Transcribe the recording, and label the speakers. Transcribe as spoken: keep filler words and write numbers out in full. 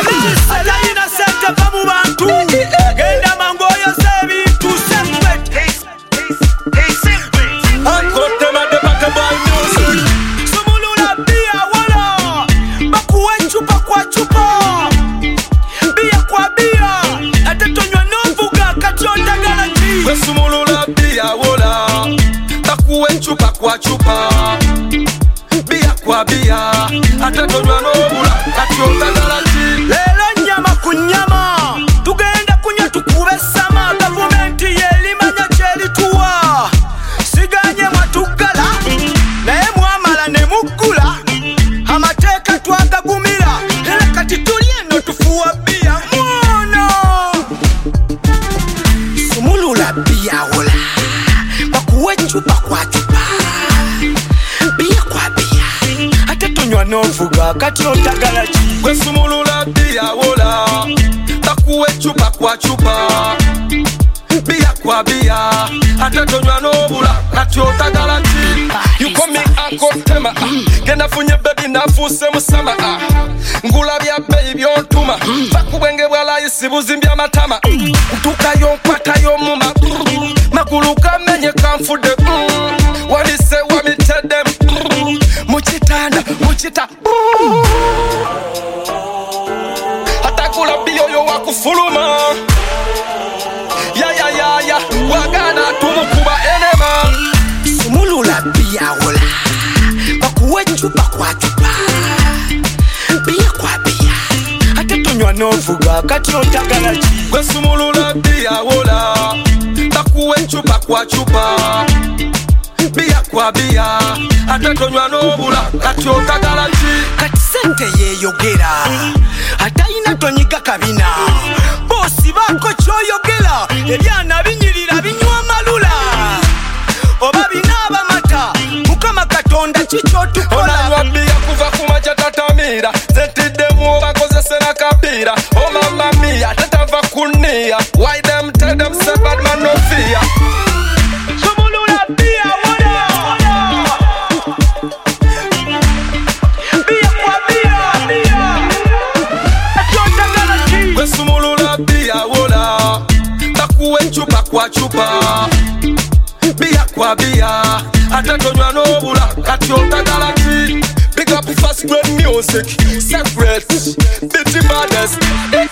Speaker 1: Atayina sente va mu bantu genda mangu oyo sebintu separate akotema debatable music sumulula bia wala bakuwe chupa kwa chupa bia kwa bia atatonywa novuga katonda garanti we sumulula bia wala bakuwe chupa kwa chupa bia kwa bia atatonywa novuga katonda garanti lelo nyama kunyama tugenda kunya tukube sama government yelimanya chelituwa siganye mwatugala naye mwamala ne mukula amateka twagagumira era kati tulye no tufuwa bia mwono sumulula bia wola bakuwe chupa kwa chupa bia kwa bia atatonywa novuga kati otagala ki gwe sumulula bia wola bakuwe chupa kwa chupa bia kwa bia atatonywa nobula kati otagala ki you call me Uncle Tema genda funye baby nafuse musama ngula bya baby ontuma bakubwenge bwala isibuzimbya matama ntukayo nkwatayo muma magulu kamenye kamfude walise wamitede muchitanda muchita atakula biyo wakufuluma ya ya ya ya wagana tumukuba enema sumulula bia wola bakuwe chupa kwa chupa bia kwa bia atatonywa novuga kati otagala ki gwe sumulula bia wola bakuwe chupa kwa chupa bia kwa bia atatonywa nobula kati otagala ki kati sente yeyogera atayina tonyiga kabina bosi bako kyoyogera ebyana binyirira binywa malula oba binaba mata mukama katonda kikyo tukola onanywa bia kuva kumaja tatamira zetiddemu bakozesera kabira oh mama mia tatava kunia why them tell them say bad man no fear sumulula bia wola bia kwa bia atotagala ki gwe sumulula bia wola bakuwe chupa kwa chupa bia kwa bia atatonywa nobula kati otagala ki big up fast grade music separate bitty baddest